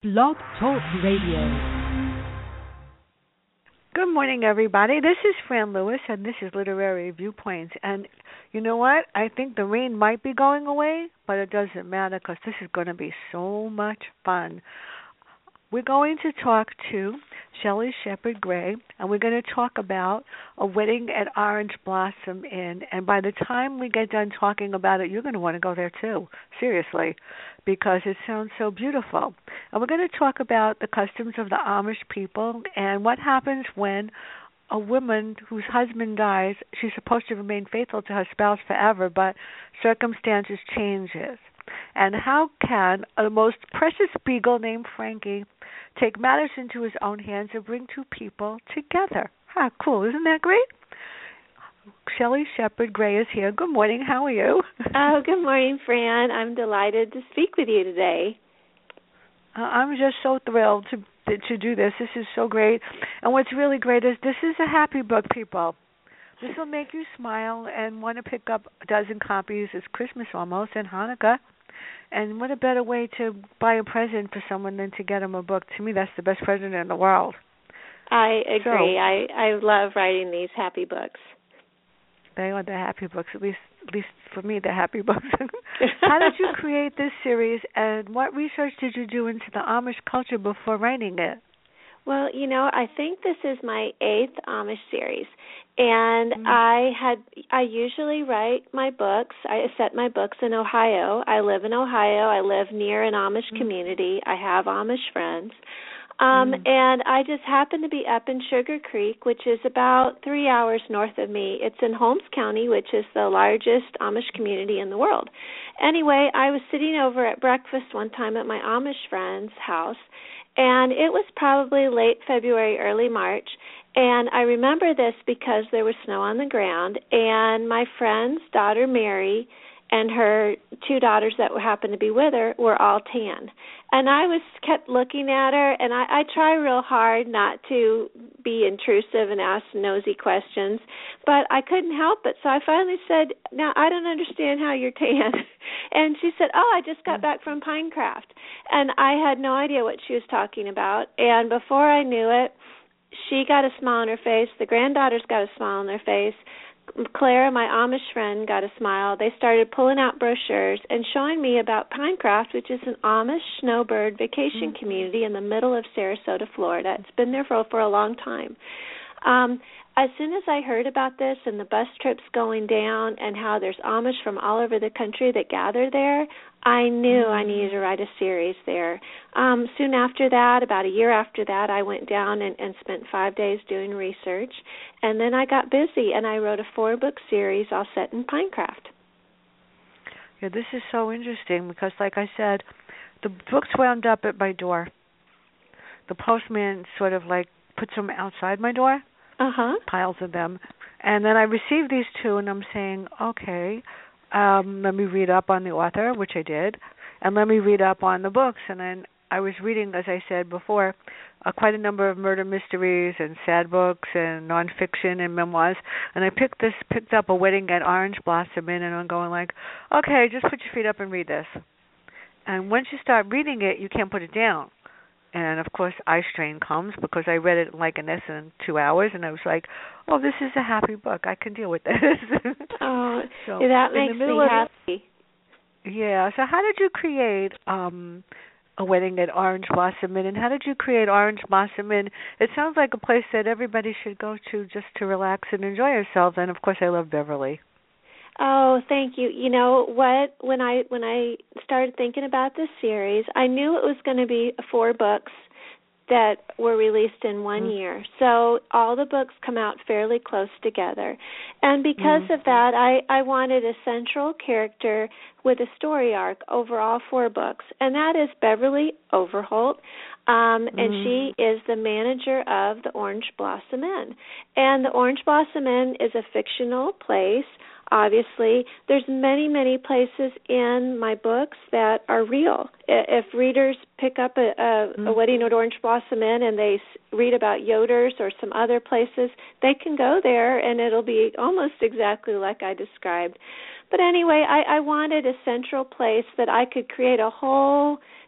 Blog Talk Radio. Good morning, everybody. This is Fran Lewis, and this is Literary Viewpoints. And you know what? I think the rain might be going away, but it doesn't matter because this is going to be so much fun. We're going to talk to Shelley Shepard Gray, and we're going to talk about a wedding at Orange Blossom Inn. And by the time we get done talking about it, you're going to want to go there too, seriously, because it sounds so beautiful. And we're going to talk about the customs of the Amish people and what happens when a woman whose husband dies. She's supposed to remain faithful to her spouse forever, but circumstances changes. And how can a most precious beagle named Frankie take matters into his own hands and bring two people together? Cool. Isn't that great? Shelley Shepard Gray is here. Good morning. How are you? Oh, good morning, Fran. I'm delighted to speak with you today. I'm just so thrilled to do this. This is so great. And what's really great is this is a happy book, people. This will make you smile and want to pick up a dozen copies. It's Christmas almost and Hanukkah. And what a better way to buy a present for someone than to get them a book. To me, that's the best present in the world. I agree. I love writing these happy books. They are the happy books, at least for me, the happy books. How did you create this series, and what research did you do into the Amish culture before writing it? Well, I think this is my 8th Amish series, and I usually write my books. I set my books in Ohio. I live in Ohio. I live near an Amish community. I have Amish friends. And I just happen to be up in Sugar Creek, which is about 3 hours north of me. It's in Holmes County, which is the largest Amish community in the world. Anyway, I was sitting over at breakfast one time at my Amish friend's house, and it was probably late February, early March, and I remember this because there was snow on the ground, and my friend's daughter, Mary, and her 2 daughters that happened to be with her were all tan. And I kept looking at her, and I try real hard not to be intrusive and ask nosy questions, but I couldn't help it. So I finally said, "Now, I don't understand how you're tan." And she said, "Oh, I just got back from Pinecraft." And I had no idea what she was talking about. And before I knew it, she got a smile on her face. The granddaughters got a smile on their face. Clara, my Amish friend, got a smile. They started pulling out brochures and showing me about Pinecraft, which is an Amish snowbird vacation community in the middle of Sarasota, Florida. It's been there for a long time. As soon as I heard about this and the bus trips going down and how there's Amish from all over the country that gather there, I knew I needed to write a series there. Soon after that, about a year after that, I went down and spent 5 days doing research. And then I got busy, and I wrote a 4-book series all set in Pinecraft. Yeah, this is so interesting because, like I said, the books wound up at my door. The postman sort of puts them outside my door. Piles of them. And then I received these 2, and I'm saying, okay, let me read up on the author, which I did, and let me read up on the books. And then I was reading, as I said before, quite a number of murder mysteries and sad books and nonfiction and memoirs. And I picked up A Wedding at Orange Blossom Inn, and I'm going okay, just put your feet up and read this. And once you start reading it, you can't put it down. And, of course, eye strain comes because I read it in less than 2 hours, and I was like, oh, this is a happy book. I can deal with this. So that makes me happy. Yeah. So how did you create A Wedding at Orange Blossom Inn, and how did you create Orange Blossom Inn? It sounds like a place that everybody should go to just to relax and enjoy yourselves, and, of course, I love Beverly. Oh, thank you. You know what? When I started thinking about this series, I knew it was going to be 4 books that were released in 1 year. So all the books come out fairly close together. And because of that, I wanted a central character with a story arc over all 4 books, and that is Beverly Overholt. And she is the manager of the Orange Blossom Inn. And the Orange Blossom Inn is a fictional place. Obviously, there's many, many places in my books that are real. If readers pick up a Wedding at Orange Blossom Inn and they read about Yoder's or some other places, they can go there and it'll be almost exactly like I described. But anyway, I wanted a central place that I could create a whole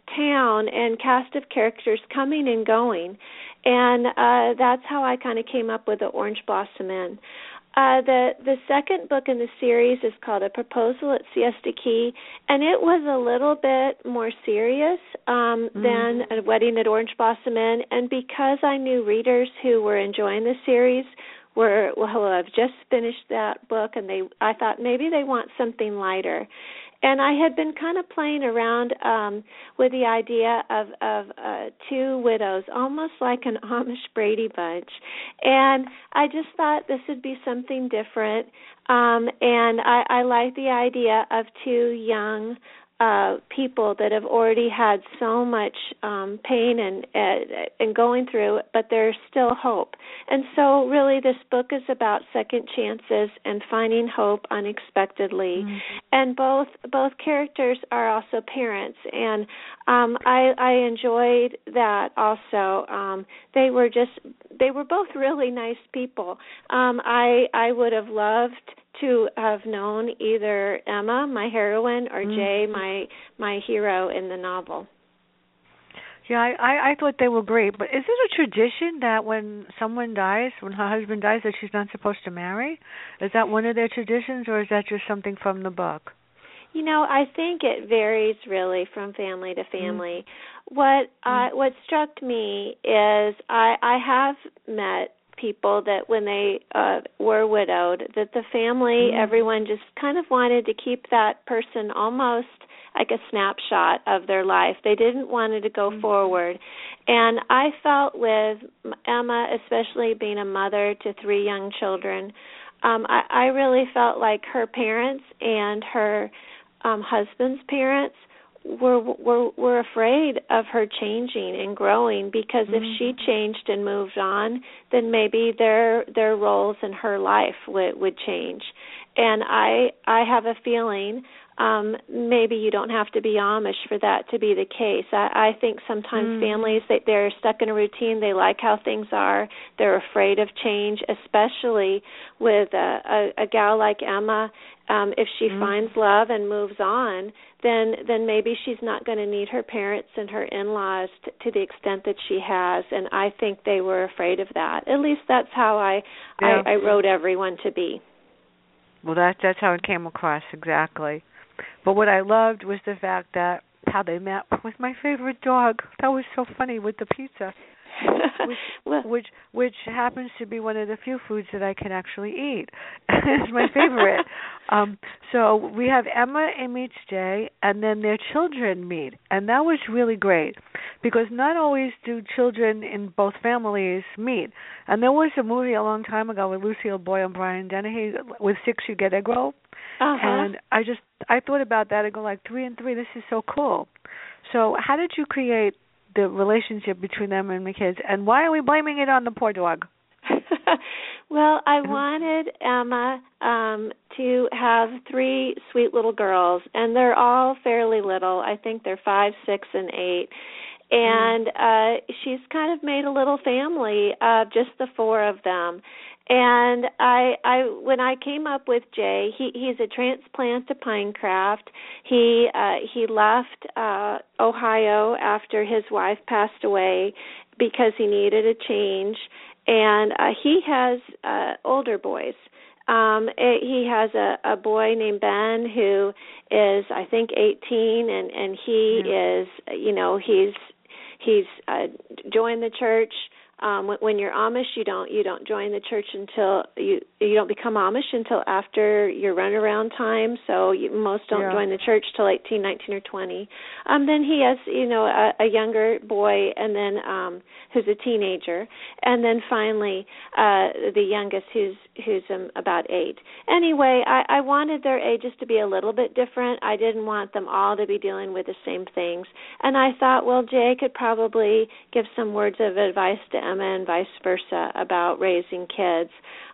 town and cast of characters coming and going. And that's how I kind of came up with the Orange Blossom Inn. The second book in the series is called A Proposal at Siesta Key, and it was a little bit more serious than A Wedding at Orange Blossom Inn. And because I knew readers who were enjoying the series I've just finished that book, and I thought maybe they want something lighter. And I had been kind of playing around with the idea of two widows, almost like an Amish Brady Bunch. And I just thought this would be something different. And I like the idea of two young people that have already had so much pain and going through, but there's still hope. And so really this book is about second chances and finding hope unexpectedly. And both characters are also parents, and I enjoyed that also. They were both really nice people. I would have loved to have known either Emma, my heroine, or Jay, my hero in the novel. Yeah, I thought they were great. But is it a tradition that when someone dies, when her husband dies, that she's not supposed to marry? Is that one of their traditions, or is that just something from the book? I think it varies really from family to family. What struck me is I have met people that when they were widowed, that the family, everyone just kind of wanted to keep that person almost like a snapshot of their life. They didn't want it to go forward. And I felt with Emma, especially being a mother to 3 young children, I really felt like her parents and her husband's parents were afraid of her changing and growing, because if she changed and moved on, then maybe their roles in her life would change. And I have a feeling maybe you don't have to be Amish for that to be the case. I think sometimes families, they're stuck in a routine. They like how things are. They're afraid of change, especially with a gal like Emma. If she finds love and moves on, then maybe she's not going to need her parents and her in-laws to the extent that she has. And I think they were afraid of that. At least that's how I wrote everyone to be. Well, that's how it came across, exactly. But what I loved was the fact that how they met with my favorite dog. That was so funny with the pizza, which happens to be one of the few foods that I can actually eat. It's my favorite. So we have Emma and meets Jay, and then their children meet, and that was really great, because not always do children in both families meet. And there was a movie a long time ago with Lucille Boyle and Brian Dennehy, with 6 You Get Egg-Roll. And I thought about that. I go like 3 and 3. This is so cool. So how did you create the relationship between them and the kids? And why are we blaming it on the poor dog? Well, I wanted Emma to have 3 sweet little girls, and they're all fairly little. I think they're 5, 6, and 8. And she's kind of made a little family of just the 4 of them. And I when I came up with Jay, he's a transplant to Pinecraft. He left Ohio after his wife passed away because he needed a change, and he has older boys. He has a boy named Ben who is, I think, 18, and he is, he's joined the church. When you're Amish, you don't join the church until you don't become Amish until after your runaround time. So most don't join the church till 18, 19, or 20. Then he has a younger boy, and then who's a teenager, and then finally the youngest who's about 8. Anyway, I wanted their ages to be a little bit different. I didn't want them all to be dealing with the same things, and I thought, well, Jay could probably give some words of advice to Emma and vice versa about raising kids.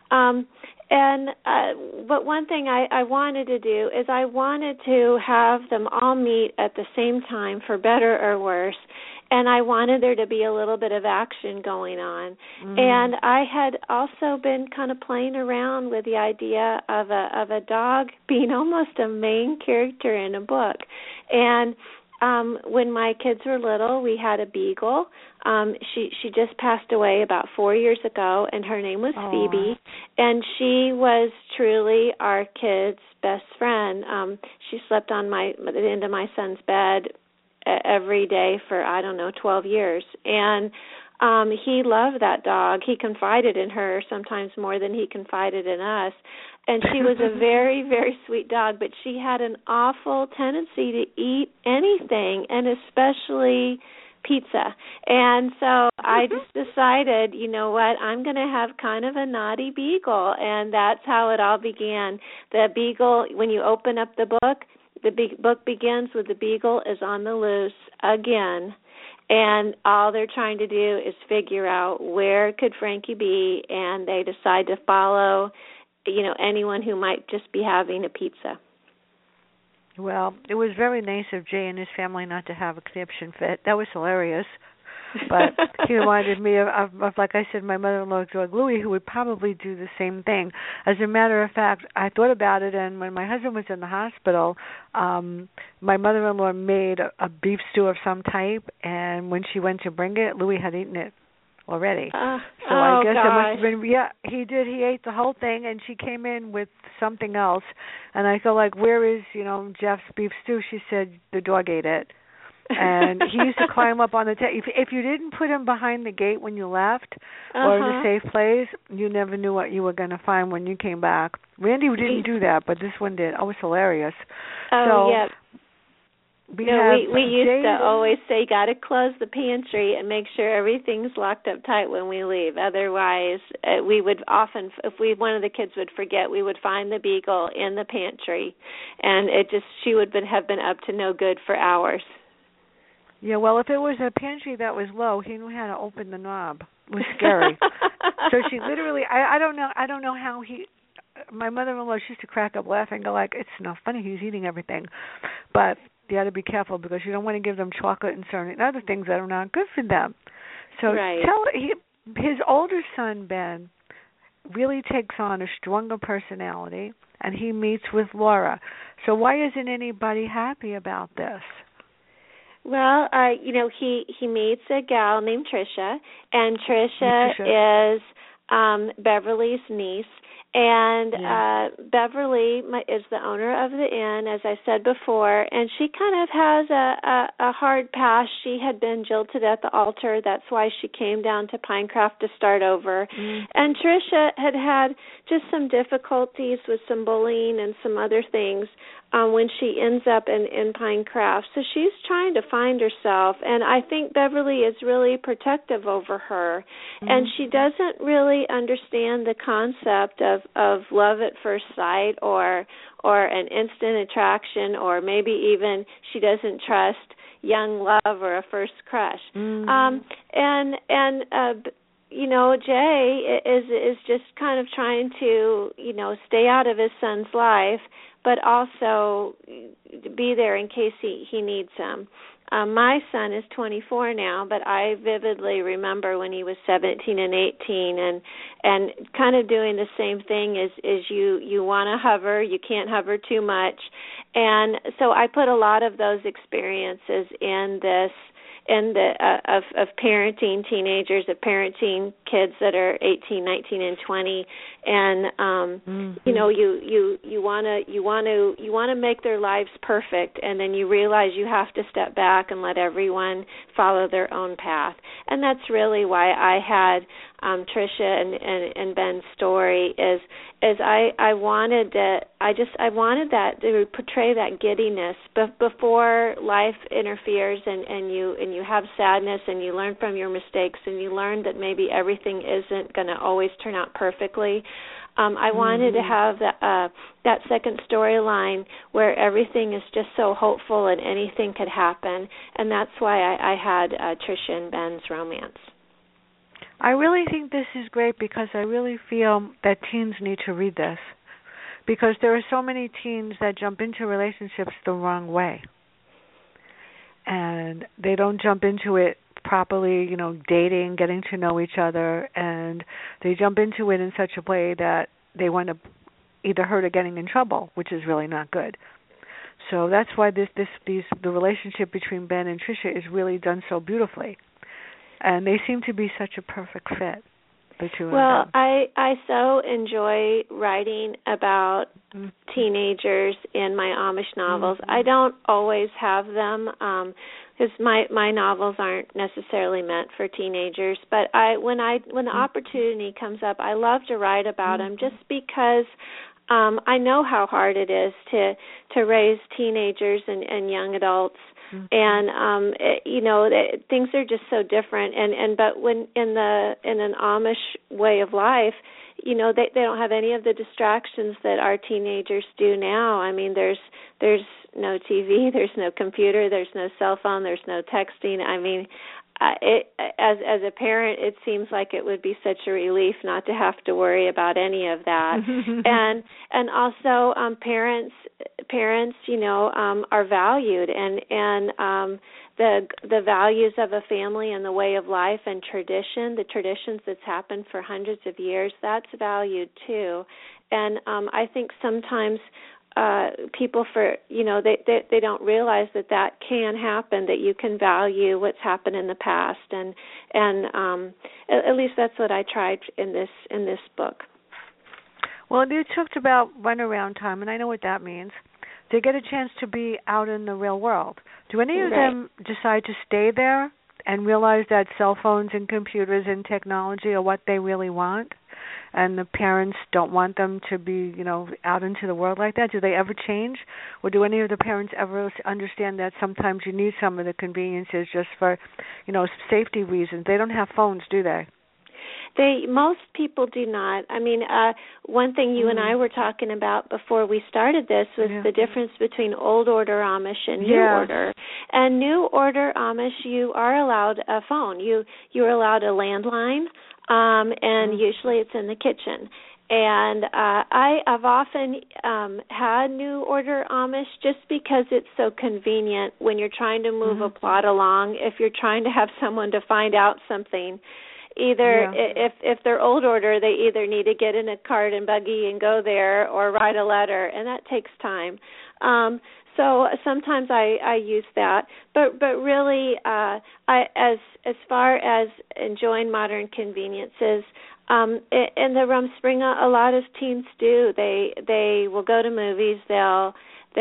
But one thing I wanted to do is I wanted to have them all meet at the same time, for better or worse, and I wanted there to be a little bit of action going on. And I had also been kind of playing around with the idea of a dog being almost a main character in a book. And when my kids were little, we had a beagle. She just passed away about 4 years ago, and her name was Phoebe, and she was truly our kids' best friend. She slept on the end of my son's bed every day for 12 years, and he loved that dog. He confided in her sometimes more than he confided in us. And she was a very, very sweet dog, but she had an awful tendency to eat anything, and especially pizza. And so I just decided, you know what, I'm going to have kind of a naughty beagle, and that's how it all began. The beagle, when you open up the book begins with the beagle is on the loose again. And all they're trying to do is figure out where could Frankie be, and they decide to follow, anyone who might just be having a pizza. Well, it was very nice of Jay and his family not to have a conniption fit. That was hilarious. But he reminded me of, like I said, my mother-in-law's dog Louie, who would probably do the same thing. As a matter of fact, I thought about it, and when my husband was in the hospital, my mother-in-law made a beef stew of some type, and when she went to bring it, Louie had eaten it already. So I guess it must have been, he did. He ate the whole thing, and she came in with something else, and I felt like, where is, Jeff's beef stew? She said, the dog ate it. And he used to climb up on the if you didn't put him behind the gate when you left or in a safe place, you never knew what you were going to find when you came back. Randy didn't do that, but this one did. Oh, it was hilarious. Yeah. We used to always say, got to close the pantry and make sure everything's locked up tight when we leave. Otherwise, we would often, if one of the kids would forget, we would find the beagle in the pantry, and she would have been up to no good for hours. Yeah, well, if it was a pantry that was low, he knew how to open the knob. It was scary. So she literally, I don't know how my mother-in-law, she used to crack up laughing, go like, it's not funny, he's eating everything. But you got to be careful because you don't want to give them chocolate and certain other things that are not good for them. So his older son, Ben, really takes on a stronger personality, and he meets with Laura. So why isn't anybody happy about this? Well, he meets a gal named Tricia, and Tricia is Beverly's niece. And Beverly is the owner of the inn, as I said before, and she kind of has a hard past. She had been jilted at the altar. That's why she came down to Pinecraft to start over. And Tricia had just some difficulties with some bullying and some other things when she ends up in Pinecraft. So she's trying to find herself, and I think Beverly is really protective over her. And she doesn't really understand the concept of love at first sight or an instant attraction, or maybe even she doesn't trust young love or a first crush. Jay is just kind of trying to, stay out of his son's life, but also be there in case he needs him. My son is 24 now, but I vividly remember when he was 17 and 18 and kind of doing the same thing is you want to hover, you can't hover too much. And so I put a lot of those experiences in this of parenting teenagers, of parenting kids that are 18, 19, and 20, and you want to make their lives perfect, and then you realize you have to step back and let everyone follow their own path, and that's really why I had Tricia and Ben's story is I wanted that to portray that giddiness before life interferes and you have sadness and you learn from your mistakes and you learn that maybe everything isn't going to always turn out perfectly. I wanted to have that second storyline where everything is just so hopeful and anything could happen, and that's why I had Tricia and Ben's romance. I really think this is great because I really feel that teens need to read this, because there are so many teens that jump into relationships the wrong way, and they don't jump into it properly, dating, getting to know each other, and they jump into it in such a way that they wind up either hurt or getting in trouble, which is really not good. So that's why the relationship between Ben and Tricia is really done so beautifully, and they seem to be such a perfect fit. The two of them. I so enjoy writing about teenagers in my Amish novels. I don't always have them because my novels aren't necessarily meant for teenagers. But when the opportunity comes up, I love to write about them just because I know how hard it is to raise teenagers and young adults. And things are just so different. But when in an Amish way of life, they don't have any of the distractions that our teenagers do now. I mean, there's no TV, there's no computer, there's no cell phone, there's no texting. I mean, as a parent, it seems like it would be such a relief not to have to worry about any of that. and also parents are valued, and the values of a family and the way of life and the traditions that's happened for hundreds of years, that's valued too. And I think sometimes people they don't realize that can happen, that you can value what's happened in the past, and at least that's what I tried in this book. Well, you talked about runaround time, and I know what that means. They get a chance to be out in the real world. Do any of them decide to stay there and realize that cell phones and computers and technology are what they really want, and the parents don't want them to be, out into the world like that? Do they ever change? Or do any of the parents ever understand that sometimes you need some of the conveniences just for, safety reasons? They don't have phones, do they? Most people do not. I mean, one thing you and I were talking about before we started this was the difference between old order Amish and new order. And new order Amish, you are allowed a phone. You're allowed a landline, and usually it's in the kitchen. And I've often had new order Amish just because it's so convenient when you're trying to move a plot along. If you're trying to have someone to find out something, if they're old order, they either need to get in a cart and buggy and go there, or write a letter, and that takes time. So sometimes I use that, but really, as far as enjoying modern conveniences, in the Rumspringa, a lot of teens do. They will go to movies. They'll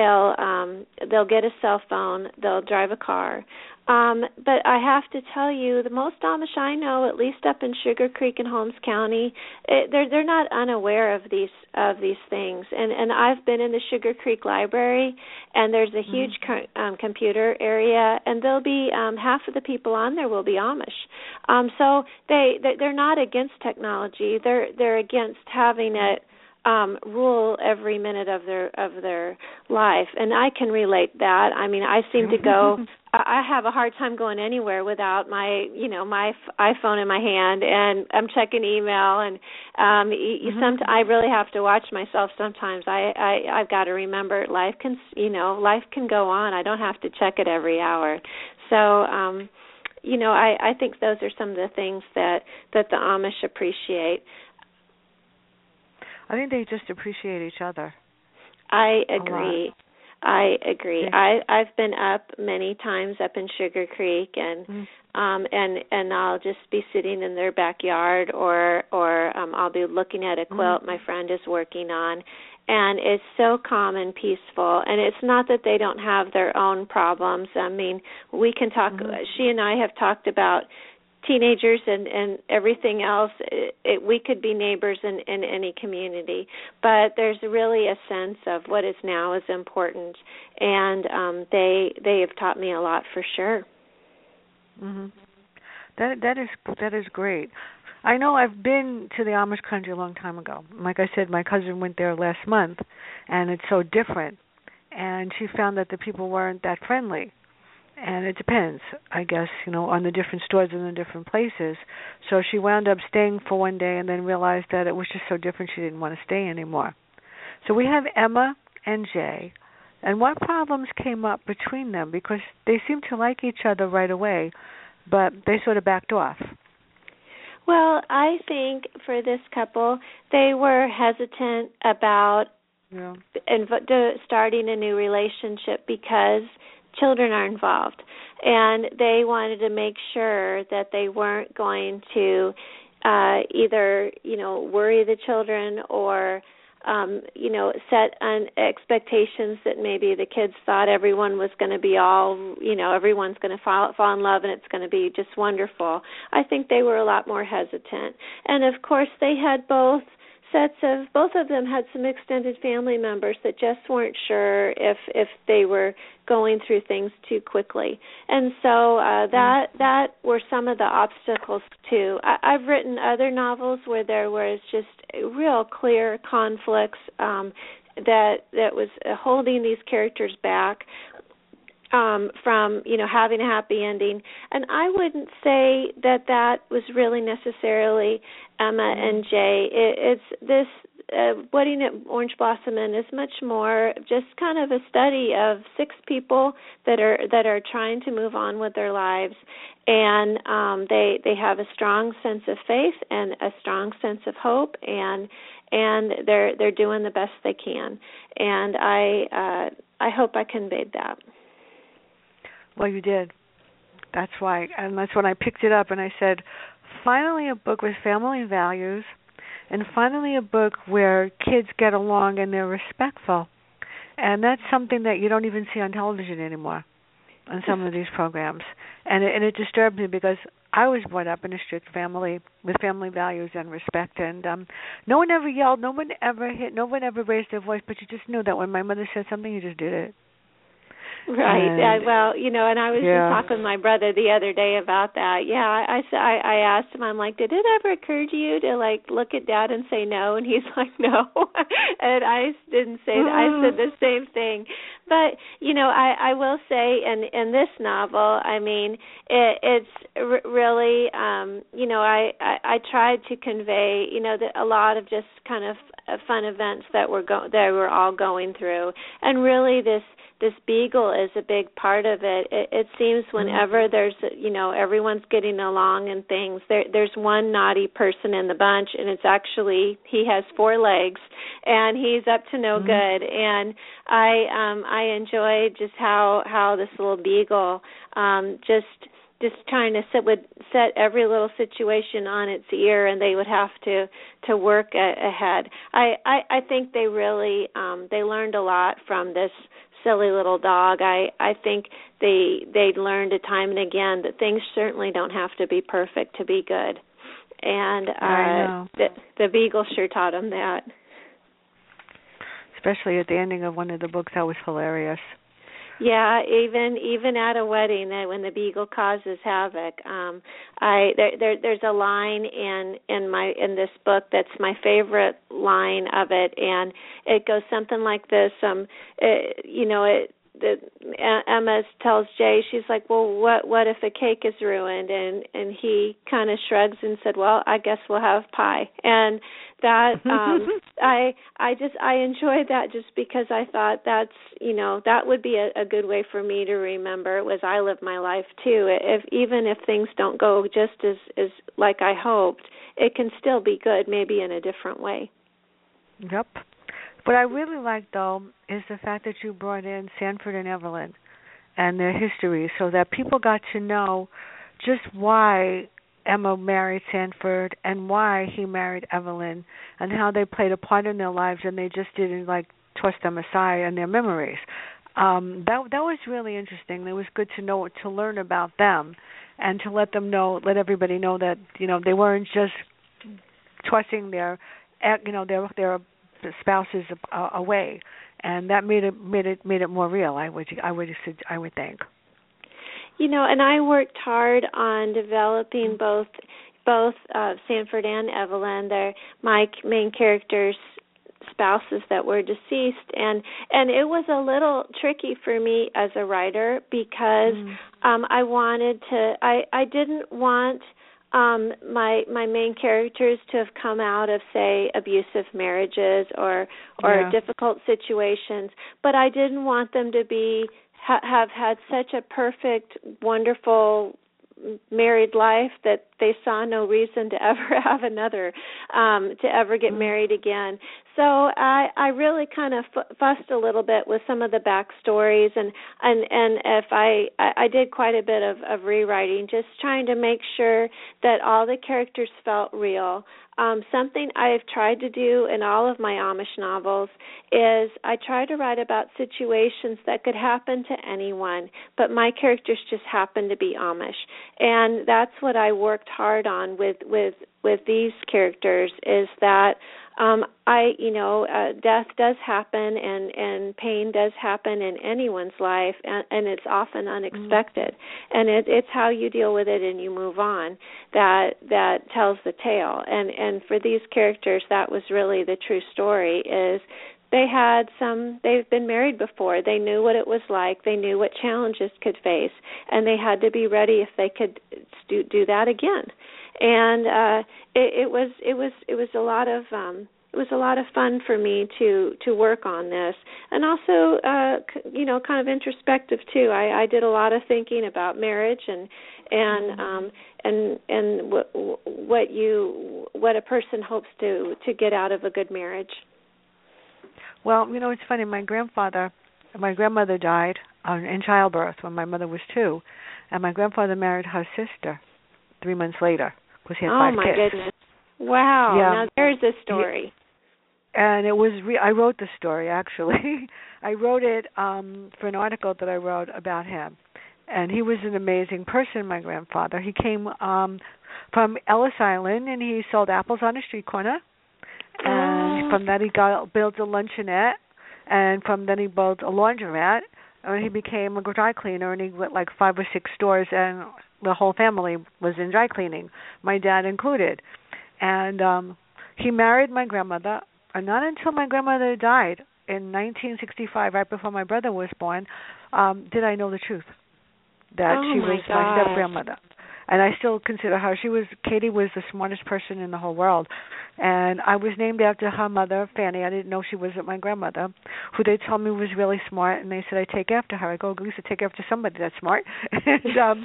get a cell phone. They'll drive a car. But I have to tell you, the most Amish I know, at least up in Sugar Creek and Holmes County, they're not unaware of these things. And I've been in the Sugar Creek Library, and there's a huge computer area, and there'll be half of the people on there will be Amish. So they're not against technology. They're against having it rule every minute of their life, and I can relate that. I mean, I seem to go. I have a hard time going anywhere without my iPhone in my hand, and I'm checking email, and I really have to watch myself sometimes. I've got to remember life can go on. I don't have to check it every hour. So I think those are some of the things that the Amish appreciate. I think they just appreciate each other. I agree. I've been up many times up in Sugar Creek, and I'll just be sitting in their backyard, or I'll be looking at a quilt my friend is working on, and it's so calm and peaceful. And it's not that they don't have their own problems. I mean, we can talk. She and I have talked about teenagers and everything else. We could be neighbors in any community, but there's really a sense of what is now is important, and they have taught me a lot for sure. That is great. I know I've been to the Amish country a long time ago. Like I said, my cousin went there last month, and it's so different, and she found that the people weren't that friendly. And it depends, I guess, on the different stores and the different places. So she wound up staying for one day and then realized that it was just so different she didn't want to stay anymore. So we have Emma and Jay. And what problems came up between them? Because they seemed to like each other right away, but they sort of backed off. Well, I think for this couple, they were hesitant about Yeah. starting a new relationship because children are involved, and they wanted to make sure that they weren't going to either worry the children or set expectations that maybe the kids thought everyone was going to be everyone's going to fall in love and it's going to be just wonderful. I think they were a lot more hesitant. And of course they had both of them had some extended family members that just weren't sure if they were going through things too quickly. And so that were some of the obstacles too. I've written other novels where there was just real clear conflicts that was holding these characters back from having a happy ending. And I wouldn't say that was really necessarily Emma and Jay. It's this Wedding at Orange Blossom Inn is much more just kind of a study of 6 people that are trying to move on with their lives, and they have a strong sense of faith and a strong sense of hope, and they're doing the best they can. And I hope I conveyed that. Well, you did. That's why, and that's when I picked it up and I said, finally a book with family values, and finally a book where kids get along and they're respectful. And that's something that you don't even see on television anymore on some of these programs. And it disturbed me because I was brought up in a strict family with family values and respect, and no one ever yelled, no one ever hit, no one ever raised their voice, but you just knew that when my mother said something, you just did it. Right. And I was just talking with my brother the other day about that. Yeah, I asked him, I'm like, did it ever occur to you to look at Dad and say no? And he's like, no. And I didn't say that. I said the same thing. But I will say, in this novel, I mean, it's really, I tried to convey, that a lot of just kind of fun events that we're all going through, and really this beagle is a big part of it. It seems whenever there's, everyone's getting along and things, there's one naughty person in the bunch, and it's actually, he has 4 legs, and he's up to no good. And I enjoyed just how this little beagle just trying to set every little situation on its ear, and they would have to work ahead. I think they really they learned a lot from this silly little dog. I think they learned time and again that things certainly don't have to be perfect to be good. And the beagle sure taught them that. Especially at the ending of one of the books, that was hilarious. Yeah, even at a wedding, that when the beagle causes havoc, there's a line in this book that's my favorite line of it, and it goes something like this. Emma tells Jay, she's like, well, what if a cake is ruined? And he kind of shrugs and said, well, I guess we'll have pie. And that I enjoyed that just because I thought that would be a good way for me to remember as I live my life too. Even if things don't go just as like I hoped, it can still be good, maybe in a different way. Yep. What I really like, though, is the fact that you brought in Sanford and Evelyn and their history so that people got to know just why Emma married Sanford and why he married Evelyn and how they played a part in their lives, and they just didn't, toss them aside in their memories. That was really interesting. It was good to learn about them and to let everybody know that, they weren't just tossing their spouses away, and that made it more real. I would think. And I worked hard on developing both Sanford and Evelyn. They're my main characters' spouses that were deceased, and it was a little tricky for me as a writer because I didn't want my main characters to have come out of, say, abusive marriages or difficult situations, but I didn't want them to have had such a perfect, wonderful married life that they saw no reason to ever have to ever get married again. So I really kind of fussed a little bit with some of the backstories, and if I did quite a bit of rewriting, just trying to make sure that all the characters felt real. Something I've tried to do in all of my Amish novels is I try to write about situations that could happen to anyone, but my characters just happen to be Amish, and that's what I worked hard on with these characters, is that death does happen, and pain does happen in anyone's life, and it's often unexpected. And it's how you deal with it and you move on that tells the tale. And for these characters, that was really the true story, is they've been married before. They knew what it was like. They knew what challenges could face, and they had to be ready if they could do that again. And it was a lot of it was a lot of fun for me to work on this, and also kind of introspective too. I did a lot of thinking about marriage and what a person hopes to get out of a good marriage. Well, it's funny. My grandmother died in childbirth when my mother was 2, and my grandfather married her sister 3 months later because he had 5 kids. Oh my goodness! Wow. Yeah. Now there's a story. And it was I wrote the story, actually. I wrote it for an article that I wrote about him. And he was an amazing person, my grandfather. He came from Ellis Island, and he sold apples on a street corner. And from that he built a luncheonette, and from then he built a laundromat, and he became a dry cleaner, and he went like 5 or 6 stores, and the whole family was in dry cleaning, my dad included. And he married my grandmother, and not until my grandmother died in 1965, right before my brother was born, did I know the truth, that she was my step-grandmother. And I still consider her. Katie was the smartest person in the whole world. And I was named after her mother, Fanny. I didn't know she was my grandmother, who they told me was really smart, and they said I take after her. I go, Lisa, take after somebody that's smart. And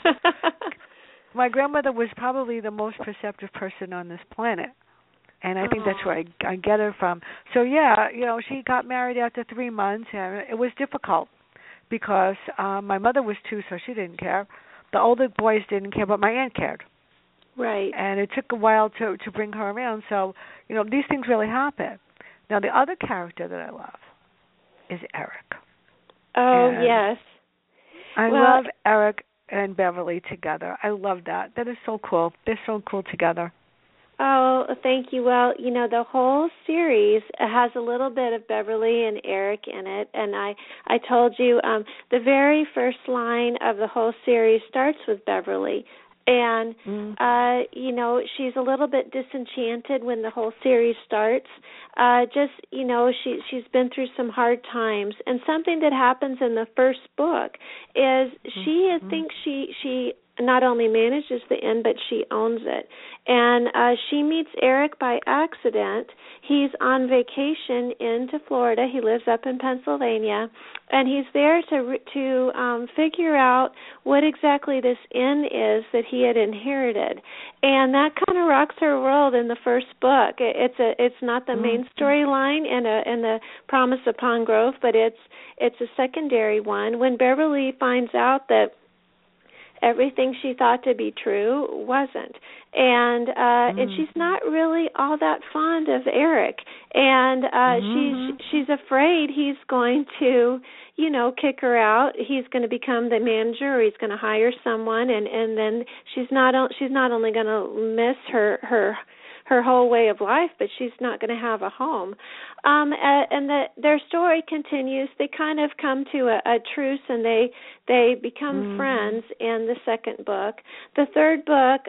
my grandmother was probably the most perceptive person on this planet. And I think that's where I get her from. So, yeah, she got married after 3 months, and it was difficult because my mother was 2, so she didn't care. The older boys didn't care, but my aunt cared. Right. And it took a while to bring her around. So, these things really happen. Now, the other character that I love is Eric. Oh, and yes. I love Eric and Beverly together. I love that. That is so cool. They're so cool together. Oh, thank you. Well, the whole series has a little bit of Beverly and Eric in it, and I told you the very first line of the whole series starts with Beverly, and she's a little bit disenchanted when the whole series starts. She's been through some hard times, and something that happens in the first book is she thinks she not only manages the inn, but she owns it. And she meets Eric by accident. He's on vacation into Florida. He lives up in Pennsylvania, and he's there to figure out what exactly this inn is that he had inherited. And that kind of rocks her world in the first book. It's not the main storyline in the Promise Upon Growth, but it's a secondary one. When Beverly finds out that everything she thought to be true wasn't, and she's not really all that fond of Eric, and she's afraid he's going to kick her out. He's going to become the manager, or he's going to hire someone, and then she's not only going to miss her whole way of life, but she's not going to have a home. And their story continues. They kind of come to a truce, and they become friends in the second book. The third book,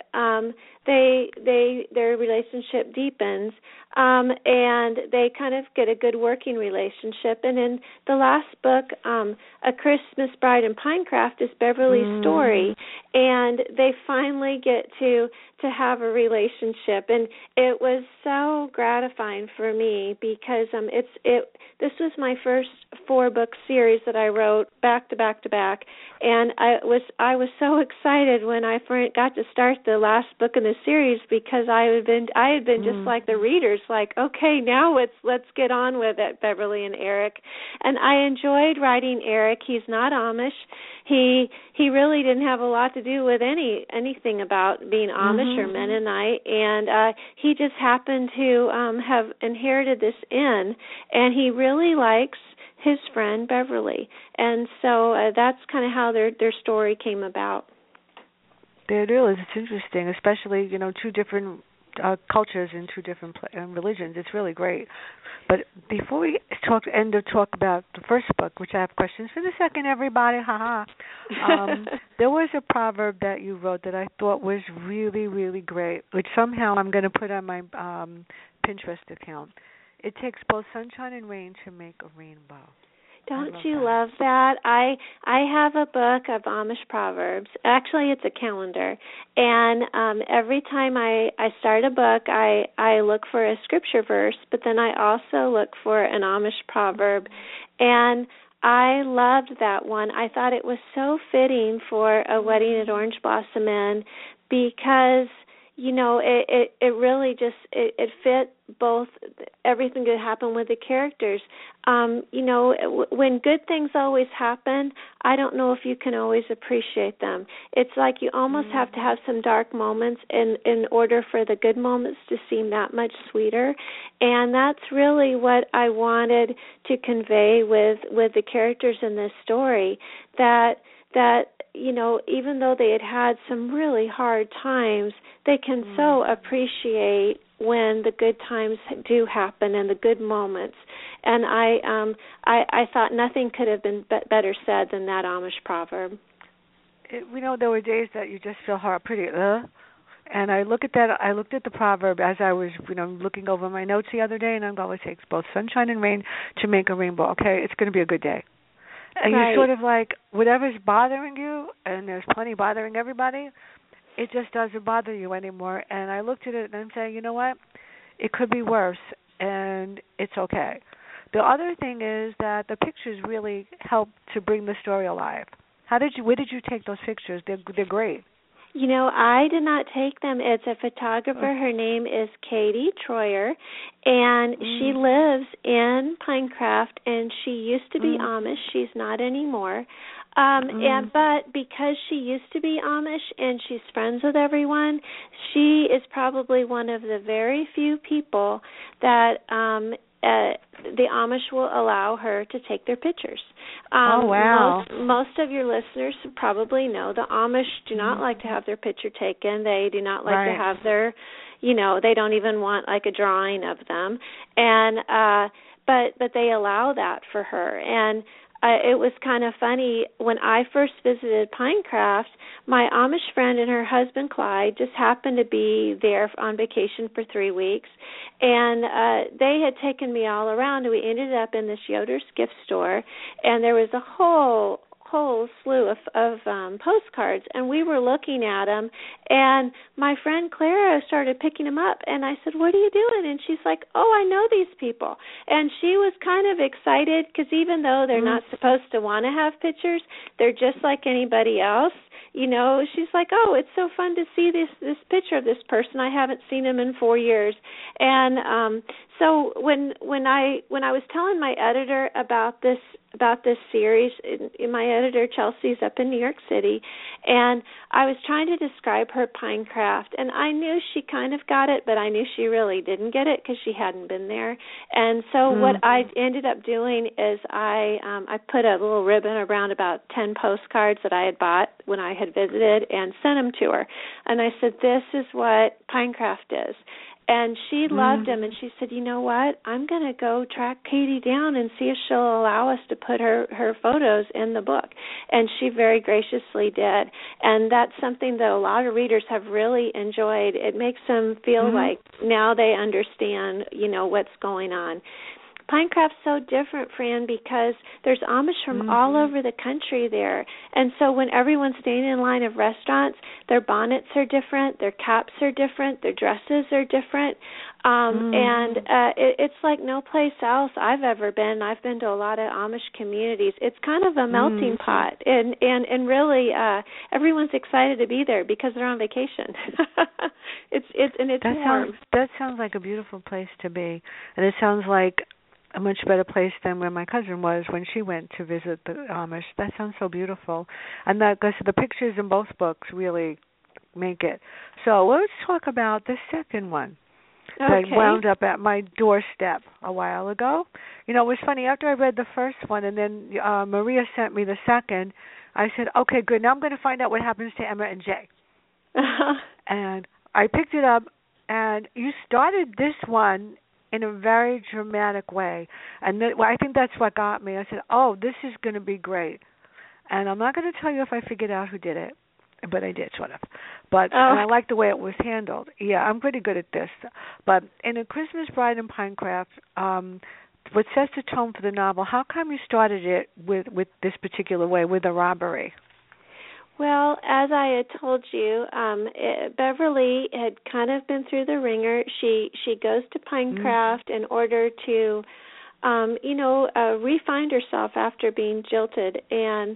their relationship deepens, and they kind of get a good working relationship. And in the last book, A Christmas Bride in Pinecraft, is Beverly's story, and they finally get to have a relationship, and it was so gratifying for me because this was my first 4-book series that I wrote back to back to back, and I was so excited when I got to start the last book in the this series because I had been just like the readers, like, okay, now let's get on with it, Beverly and Eric. And I enjoyed writing Eric. He's not Amish. He really didn't have a lot to do with anything about being Amish or Mennonite, and he just happened to have inherited this inn, and he really likes his friend Beverly, and so that's kind of how their story came about. It is. It's interesting, especially two different cultures and two different religions. It's really great. But before we talk about the first book, which I have questions for the second, everybody, there was a proverb that you wrote that I thought was really, really great, which somehow I'm going to put on my Pinterest account. It takes both sunshine and rain to make a rainbow. Don't you love that? I have a book of Amish proverbs. Actually, it's a calendar. And every time I start a book, I look for a scripture verse, but then I also look for an Amish proverb. And I loved that one. I thought it was so fitting for a wedding at Orange Blossom Inn because it really just it fit both everything that happened with the characters. When good things always happen, I don't know if you can always appreciate them. It's like you almost have to have some dark moments in order for the good moments to seem that much sweeter. And that's really what I wanted to convey with the characters in this story, that even though they had some really hard times, they can so appreciate when the good times do happen and the good moments. And I thought nothing could have been better said than that Amish proverb. There were days that you just feel pretty, and I look at that. I looked at the proverb as I was, looking over my notes the other day, and I'm going, it takes both sunshine and rain to make a rainbow. Okay, it's going to be a good day. And you're sort of like, whatever's bothering you, and there's plenty bothering everybody, it just doesn't bother you anymore. And I looked at it and I'm saying, you know what? It could be worse, and it's okay. The other thing is that the pictures really help to bring the story alive. Where did you take those pictures? They're great. I did not take them. It's a photographer. Her name is Katie Troyer, and she lives in Pinecraft, and she used to be Amish. She's not anymore. But because she used to be Amish and she's friends with everyone, she is probably one of the very few people that the Amish will allow her to take their pictures. Oh, wow. Most of your listeners probably know the Amish do not like to have their picture taken. They do not like to have their, they don't even want like a drawing of them. And but they allow that for her. And it was kind of funny. When I first visited Pinecraft, my Amish friend and her husband, Clyde, just happened to be there on vacation for 3 weeks. And they had taken me all around, and we ended up in this Yoder's gift store. And there was a whole slew of postcards, and we were looking at them, and my friend Clara started picking them up, and I said, what are you doing? And she's like, oh, I know these people. And she was kind of excited because even though they're not supposed to want to have pictures, they're just like anybody else. She's like, oh, it's so fun to see this picture of this person. I haven't seen him in 4 years. And so when I was telling my editor about this series, my editor Chelsea's up in New York City, and I was trying to describe her Pinecraft, and I knew she kind of got it, but I knew she really didn't get it because she hadn't been there. And so what I ended up doing is I put a little ribbon around about 10 postcards that I had bought when I had visited and sent them to her. And I said, this is what Pinecraft is. And she loved him, and she said, you know what, I'm going to go track Katie down and see if she'll allow us to put her photos in the book. And she very graciously did. And that's something that a lot of readers have really enjoyed. It makes them feel like now they understand, what's going on. Pinecraft's so different, Fran, because there's Amish from all over the country there. And so when everyone's standing in line of restaurants, their bonnets are different, their caps are different, their dresses are different. And it's like no place else I've ever been. I've been to a lot of Amish communities. It's kind of a melting pot, and really everyone's excited to be there because they're on vacation. it's warm. That sounds like a beautiful place to be, and it sounds like a much better place than where my cousin was when she went to visit the Amish. That sounds so beautiful, and the pictures in both books really make it. So let's talk about the second one. That wound up at my doorstep a while ago. You know, it was funny. After I read the first one and then Maria sent me the second, I said, okay, good. Now I'm going to find out what happens to Emma and Jay. And I picked it up, and you started this one in a very dramatic way. And I think that's what got me. I said, oh, this is going to be great. And I'm not going to tell you if I figured out who did it. But I did, sort of. But and I like the way it was handled. Yeah, I'm pretty good at this. But in A Christmas Bride in Pinecraft, what sets the tone for the novel, how come you started it with this particular way, with a robbery? Well, as I had told you, Beverly had kind of been through the ringer. She goes to Pinecraft in order to, re-find herself after being jilted. And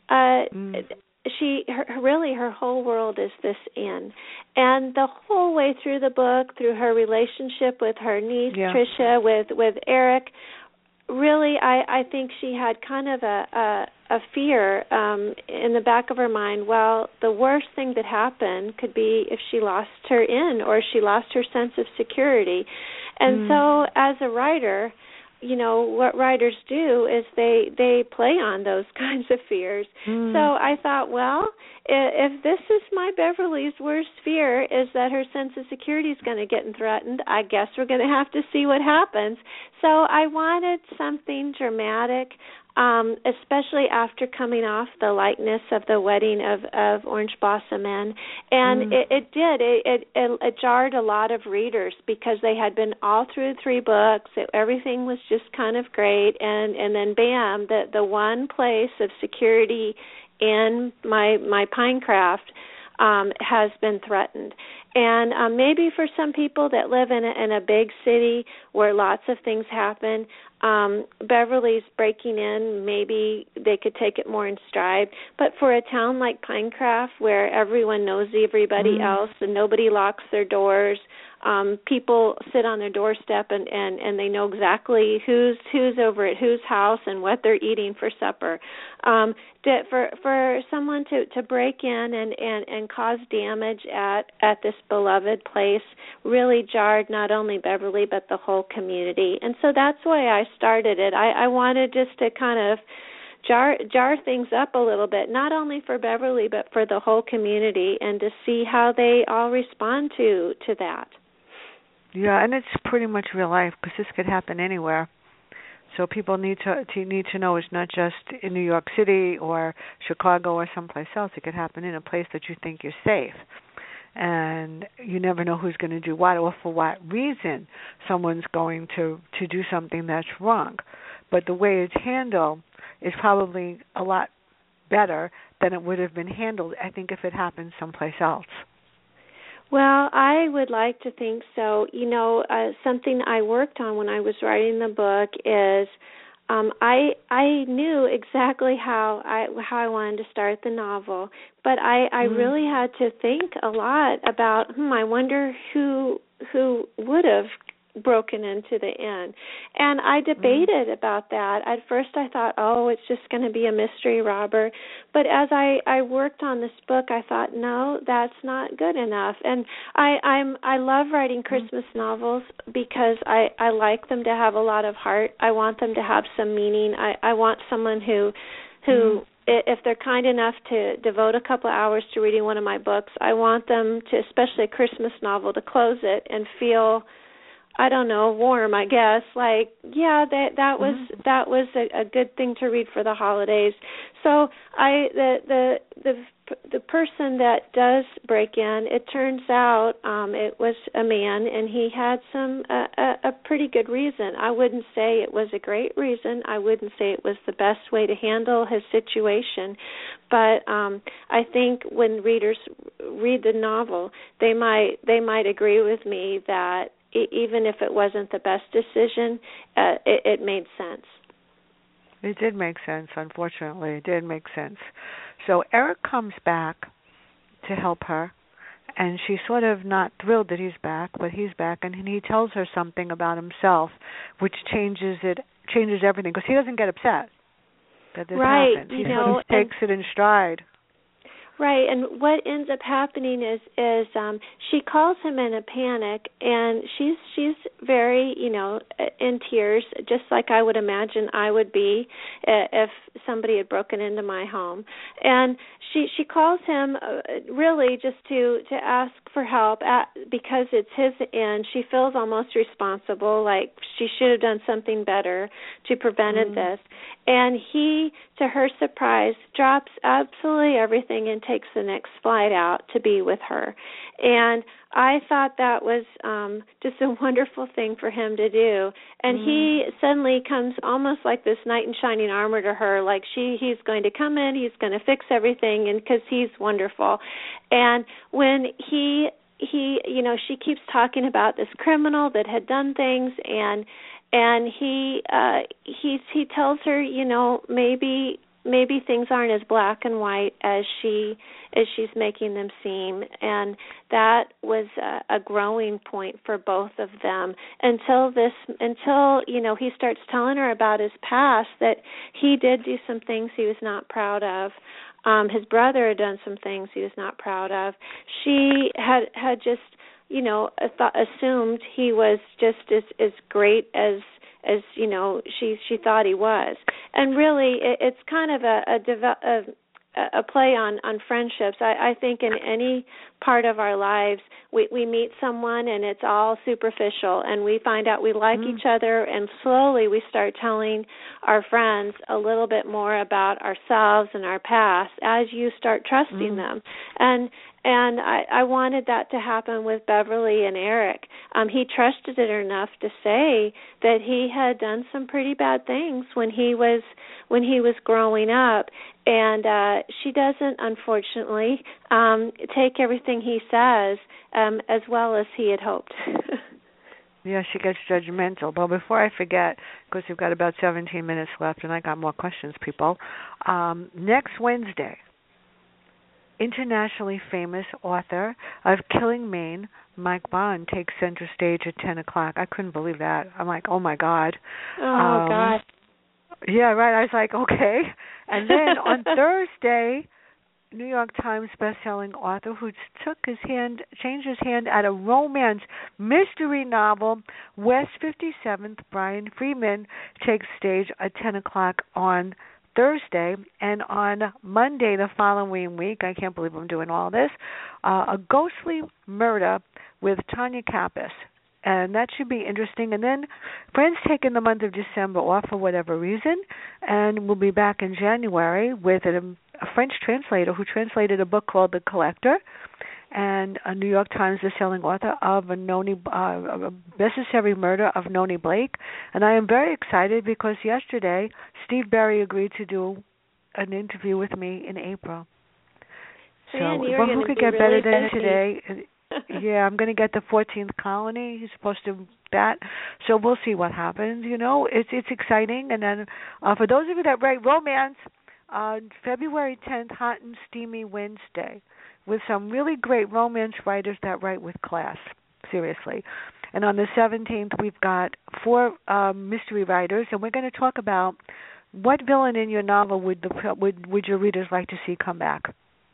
her whole world is this inn. And the whole way through the book, through her relationship with her niece, Tricia, with Eric, really I think she had kind of a fear in the back of her mind. Well, the worst thing that happened could be if she lost her inn or she lost her sense of security. And so as a writer, you know, what writers do is they play on those kinds of fears. So I thought, well, if this is my Beverly's worst fear, is that her sense of security is going to get threatened, I guess we're going to have to see what happens. So I wanted something dramatic, especially after coming off the likeness of the wedding of Orange Blossom Inn. And it jarred a lot of readers because they had been all through 3 books. Everything was just kind of great. And then, bam, the one place of security in my Pinecraft has been threatened. And maybe for some people that live in a big city where lots of things happen, Beverly's breaking in, maybe they could take it more in stride. But for a town like Pinecraft, where everyone knows everybody else and nobody locks their doors, people sit on their doorstep and they know exactly who's over at whose house and what they're eating for supper. For someone to break in and cause damage at this beloved place really jarred not only Beverly but the whole community. And so that's why I started it. I wanted just to kind of jar things up a little bit, not only for Beverly but for the whole community, and to see how they all respond to that. Yeah, and it's pretty much real life because this could happen anywhere. So people need to know it's not just in New York City or Chicago or someplace else. It could happen in a place that you think you're safe. And you never know who's going to do what or for what reason someone's going to do something that's wrong. But the way it's handled is probably a lot better than it would have been handled, I think, if it happened someplace else. Well, I would like to think so. You know, something I worked on when I was writing the book is I knew exactly how I wanted to start the novel, but I really had to think a lot about, I wonder who would have broken into the inn. And I debated about that. At first I thought, it's just going to be a mystery robber. But as I worked on this book, I thought, no, that's not good enough. And I love writing Christmas novels because I like them to have a lot of heart. I want them to have some meaning. I want someone who if they're kind enough to devote a couple of hours to reading one of my books, I want them to, especially a Christmas novel, to close it and feel I don't know, warm, I guess. Like, yeah, that was a good thing to read for the holidays. So the person that does break in, it turns out it was a man, and he had a pretty good reason. I wouldn't say it was a great reason. I wouldn't say it was the best way to handle his situation, but I think when readers read the novel, they might agree with me that even if it wasn't the best decision, it made sense. It did make sense, unfortunately. It did make sense. So Eric comes back to help her, and she's sort of not thrilled that he's back, but he's back, and he tells her something about himself, which changes everything, because he doesn't get upset that this happens. He sort of takes it in stride. Right, and what ends up happening is she calls him in a panic, and she's very, in tears, just like I would imagine I would be if somebody had broken into my home. And she calls him really just to ask for help because it's his end. She feels almost responsible, like she should have done something better to prevented this. And he, to her surprise, drops absolutely everything and takes the next flight out to be with her. And I thought that was just a wonderful thing for him to do. And he suddenly comes almost like this knight in shining armor to her, like he's going to come in, he's going to fix everything, and because he's wonderful. And when he she keeps talking about this criminal that had done things, and he tells her, maybe things aren't as black and white as she's making them seem, and that was a growing point for both of them until he starts telling her about his past, that he did do some things he was not proud of. His brother had done some things he was not proud of. She had just assumed he was just as great as she thought he was. And really it's kind of a play on friendships. I think in any part of our lives we meet someone and it's all superficial, and we find out we like each other, and slowly we start telling our friends a little bit more about ourselves and our past as you start trusting them. And I wanted that to happen with Beverly and Eric. He trusted it enough to say that he had done some pretty bad things when he was growing up, and she doesn't, unfortunately, take everything he says as well as he had hoped. Yeah, she gets judgmental. But before I forget, because we've got about 17 minutes left, and I got more questions, people. Next Wednesday, internationally famous author of Killing Maine, Mike Bond, takes center stage at 10 o'clock. I couldn't believe that. I'm like, oh, my God. Oh, God. Yeah, right. I was like, okay. And then on Thursday, New York Times bestselling author who changed his hand at a romance mystery novel, West 57th, Brian Freeman, takes stage at 10 o'clock on Thursday. And on Monday the following week, I can't believe I'm doing all this, A Ghostly Murder with Tanya Kappas. And that should be interesting. And then Friends taking the month of December off for whatever reason, and we'll be back in January with a French translator who translated a book called The Collector, and a New York Times bestselling author of a Necessary Murder of Noni Blake. And I am very excited because yesterday Steve Berry agreed to do an interview with me in April. So who could get better than today? Yeah, I'm going to get the 14th Colony. He's supposed to that. So we'll see what happens. It's exciting. And then for those of you that write romance, February 10th, Hot and Steamy Wednesday, with some really great romance writers that write with class, seriously. And on the 17th, we've got 4 mystery writers, and we're going to talk about what villain in your novel would your readers like to see come back.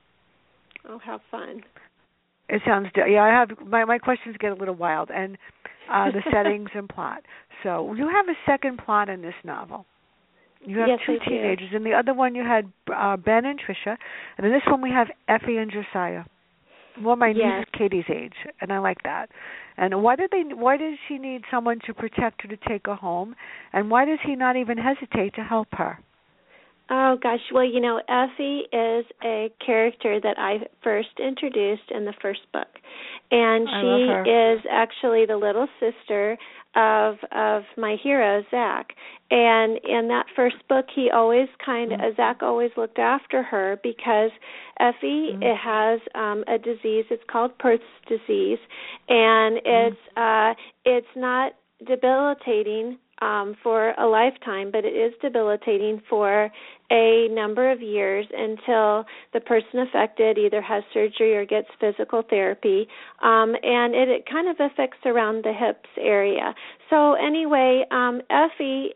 Oh, how fun. It sounds, yeah, I have, my questions get a little wild, and the settings and plot. So you have a second plot in this novel. You have 2 teenagers. In the other one you had Ben and Tricia, and in this one we have Effie and Josiah. Well, my niece Yes. is Katie's age, and I like that. And why does she need someone to protect her to take her home? And why does he not even hesitate to help her? Oh gosh, well, Effie is a character that I first introduced in the first book, and I love she her. is actually the little sister of my hero Zach. And in that first book, he always Zach always looked after her because Effie it has a disease. It's called Perth's disease, and it's not debilitating for a lifetime, but it is debilitating for a number of years until the person affected either has surgery or gets physical therapy, and it kind of affects around the hips area. So anyway, Effie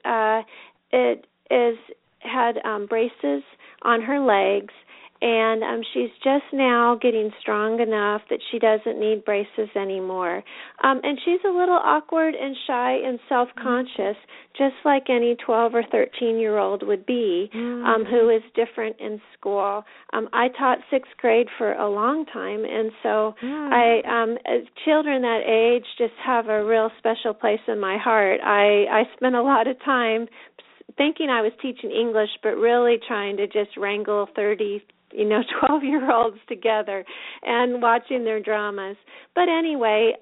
had braces on her legs, and she's just now getting strong enough that she doesn't need braces anymore. And she's a little awkward and shy and self-conscious, just like any 12 or 13-year-old would be, who is different in school. I taught sixth grade for a long time, and so children that age just have a real special place in my heart. I spent a lot of time thinking I was teaching English, but really trying to just wrangle 12-year-olds together and watching their dramas. But anyway,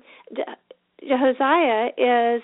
Josiah is,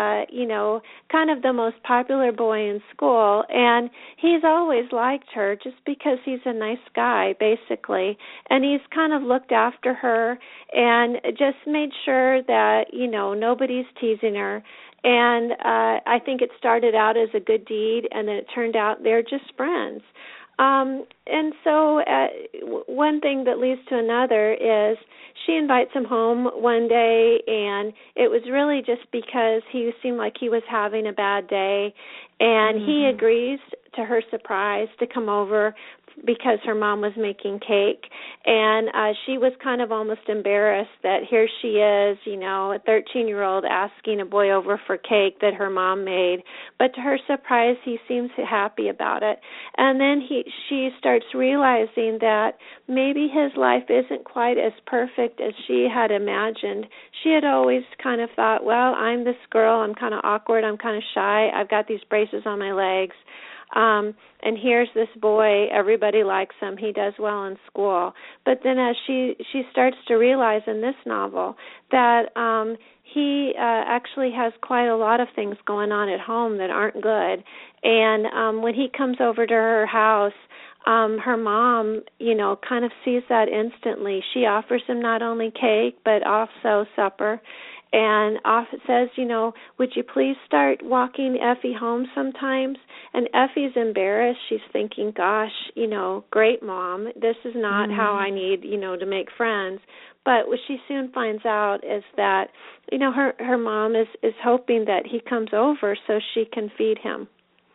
kind of the most popular boy in school, and he's always liked her just because he's a nice guy, basically. And he's kind of looked after her and just made sure that, nobody's teasing her. And I think it started out as a good deed, and then it turned out they're just friends. And so one thing that leads to another is she invites him home one day, and it was really just because he seemed like he was having a bad day, and he agrees to her surprise to come over because her mom was making cake, and she was kind of almost embarrassed that here she is, a 13-year-old asking a boy over for cake that her mom made. But to her surprise, he seems happy about it. And then she starts realizing that maybe his life isn't quite as perfect as she had imagined. She had always kind of thought, well, I'm this girl, I'm kind of awkward, I'm kind of shy, I've got these braces on my legs. And here's this boy, everybody likes him, he does well in school. But then as she starts to realize in this novel that he actually has quite a lot of things going on at home that aren't good. And when he comes over to her house, her mom, kind of sees that instantly. She offers him not only cake, but also supper. And often says, would you please start walking Effie home sometimes? And Effie's embarrassed. She's thinking, gosh, great mom. This is not how I need, to make friends. But what she soon finds out is that, her mom is hoping that he comes over so she can feed him.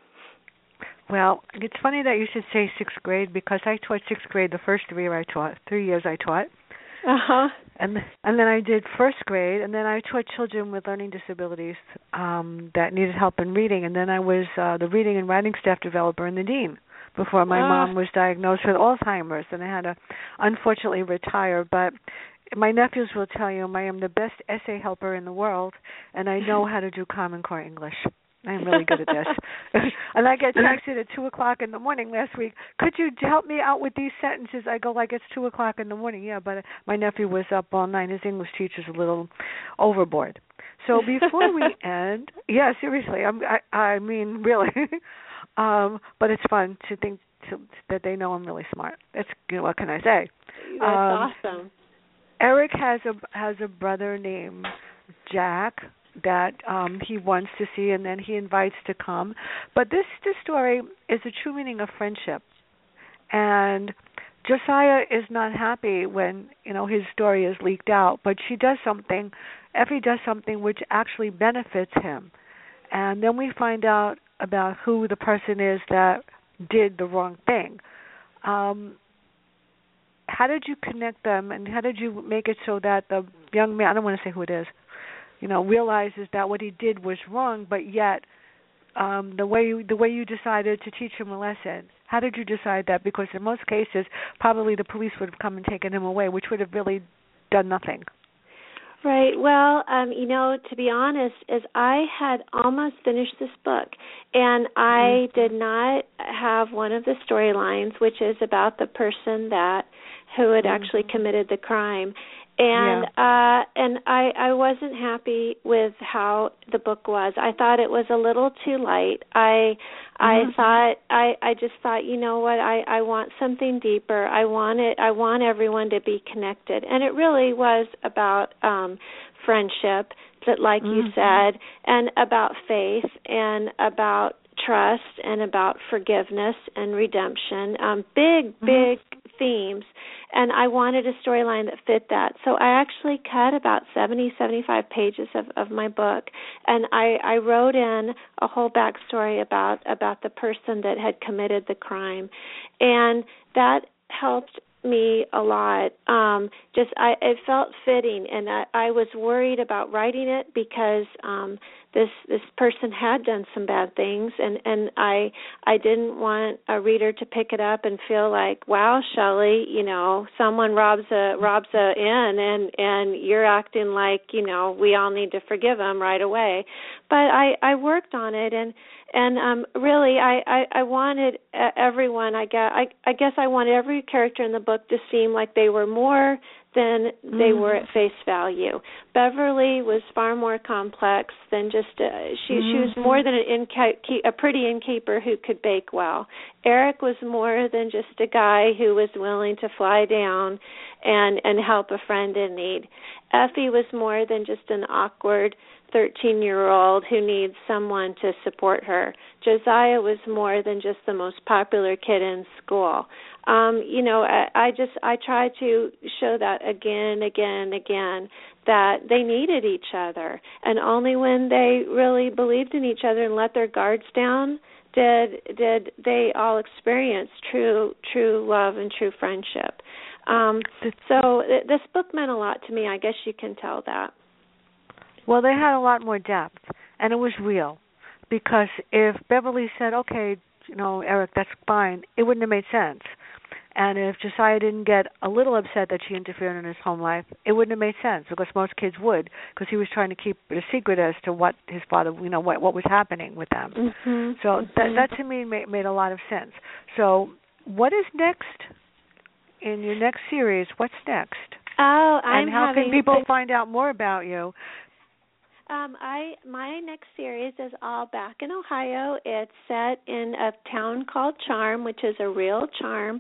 Well, it's funny that you should say sixth grade because I taught sixth grade the first 3 years I taught. Uh-huh. And then I did first grade, and then I taught children with learning disabilities that needed help in reading, and then I was the reading and writing staff developer in the dean before my mom was diagnosed with Alzheimer's, and I had to unfortunately retire. But my nephews will tell you I am the best essay helper in the world, and I know how to do Common Core English. I'm really good at this. And I get texted at 2 o'clock in the morning last week, could you help me out with these sentences? I go, like, it's 2 o'clock in the morning. Yeah, but my nephew was up all night. His English teacher's a little overboard. So before we end, yeah, seriously, I mean, really. But it's fun to think that they know I'm really smart. That's, what can I say? That's awesome. Eric has a brother named Jack that he wants to see, and then he invites to come. But this story is a true meaning of friendship. And Josiah is not happy when, his story is leaked out, but Effie does something which actually benefits him. And then we find out about who the person is that did the wrong thing. How did you connect them, and how did you make it so that the young man, I don't want to say who it is, realizes that what he did was wrong, but yet the way you decided to teach him a lesson, How did you decide that? Because in most cases, probably the police would have come and taken him away, which would have really done nothing. Right. Well, to be honest, is I had almost finished this book, and I did not have one of the storylines, which is about the person who had actually committed the crime. And I wasn't happy with how the book was. I thought it was a little too light. I just thought, you know what, I want something deeper. I want everyone to be connected. And it really was about friendship, that like you said, and about faith and about trust and about forgiveness and redemption. Big themes. And I wanted a storyline that fit that. So I actually cut about 75 pages of my book, and I wrote in a whole backstory about the person that had committed the crime. And that helped me a lot. It felt fitting, and I was worried about writing it because this person had done some bad things, and I didn't want a reader to pick it up and feel like, wow, Shelley, someone robs a inn, and you're acting like, we all need to forgive him right away. But I worked on it, and really, I wanted everyone. I guess I wanted every character in the book to seem like they were more than they were at face value. Beverly was far more complex than just she was more than a pretty innkeeper who could bake well. Eric was more than just a guy who was willing to fly down and help a friend in need. Effie was more than just an awkward 13-year-old who needs someone to support her. Josiah was more than just the most popular kid in school. I try to show that again, that they needed each other, and only when they really believed in each other and let their guards down did they all experience true love and true friendship. So this book meant a lot to me. I guess you can tell that. Well, they had a lot more depth, and it was real. Because if Beverly said, okay, Eric, that's fine, it wouldn't have made sense. And if Josiah didn't get a little upset that she interfered in his home life, it wouldn't have made sense, because most kids would, because he was trying to keep it a secret as to what his father, what was happening with them. So that to me made a lot of sense. So what is next in your next series? What's next? And how can people find out more about you? My next series is all back in Ohio. It's set in a town called Charm, which is a real town,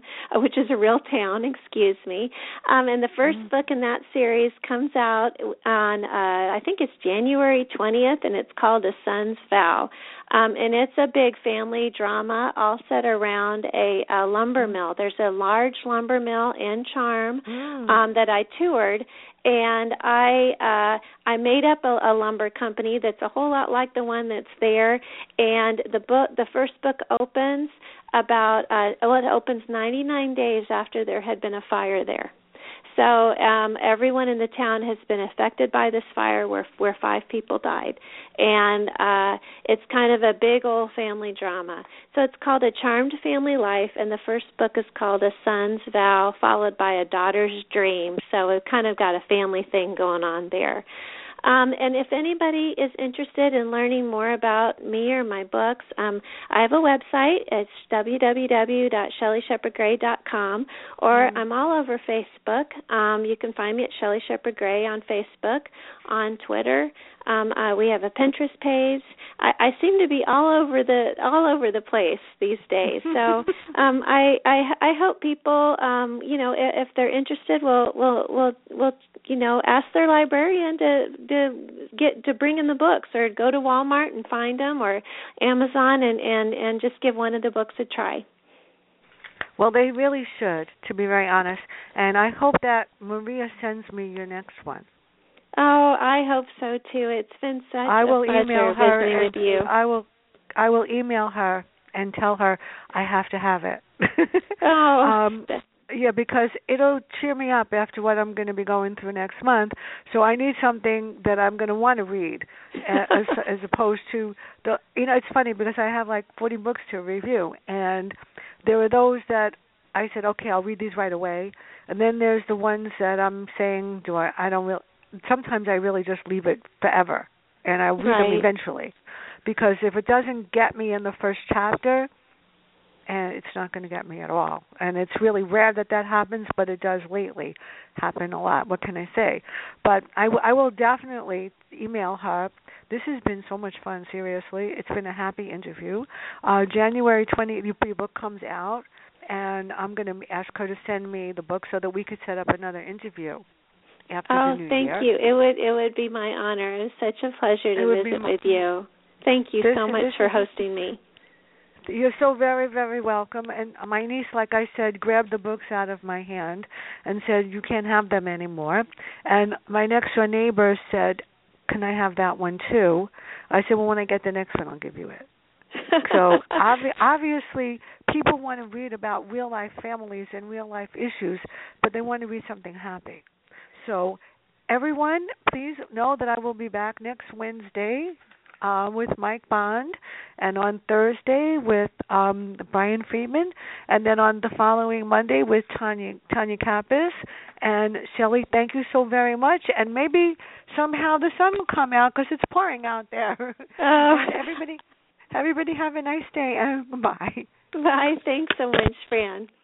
and the first book in that series comes out on, I think it's January 20th, and it's called A Son's Vow. And it's a big family drama all set around a lumber mill. There's a large lumber mill in Charm that I toured, and I made up a lumber company that's a whole lot like the one that's there. And the first book opens it opens 99 days after there had been a fire there. So everyone in the town has been affected by this fire where 5 people died. And it's kind of a big old family drama. So it's called A Charmed Family Life, and the first book is called A Son's Vow, followed by A Daughter's Dream. So it kind of got a family thing going on there. And if anybody is interested in learning more about me or my books, I have a website. It's www.ShelleyShepardGray.com, or I'm all over Facebook. You can find me at Shelley Shepard Gray on Facebook, on Twitter. We have a Pinterest page. I seem to be all over the place these days. So I hope people, if they're interested, will ask their librarian to bring in the books, or go to Walmart and find them, or Amazon and just give one of the books a try. Well, they really should, to be very honest. And I hope that Maria sends me your next one. Oh, I hope so too. It's been such a pleasure visiting with you. I will email her and tell her I have to have it. Yeah, because it'll cheer me up after what I'm going to be going through next month. So I need something that I'm going to want to read, as opposed to the. It's funny because I have like 40 books to review, and there are those that I said, okay, I'll read these right away, and then there's the ones that I'm saying, I don't really. Sometimes I really just leave it forever, and I read them eventually, because if it doesn't get me in the first chapter, and it's not going to get me at all. And it's really rare that happens, but it does lately happen a lot. What can I say? But I will definitely email her. This has been so much fun, seriously. It's been a happy interview. January 20th, your book comes out, and I'm going to ask her to send me the book so that we could set up another interview after the New Year. Oh, thank you. It would be my honor. It was such a pleasure to visit with you. Thank you so much for hosting me. You're so very, very welcome. And my niece, like I said, grabbed the books out of my hand and said, you can't have them anymore. And my next-door neighbor said, can I have that one too? I said, well, when I get the next one, I'll give you it. So obviously people want to read about real-life families and real-life issues, but they want to read something happy. So everyone, please know that I will be back next Wednesday with Mike Bond, and on Thursday with Brian Friedman, and then on the following Monday with Tanya Kappas. And Shelley, thank you so very much. And maybe somehow the sun will come out because it's pouring out there. Everybody have a nice day, and bye. Bye. Thanks so much, Fran.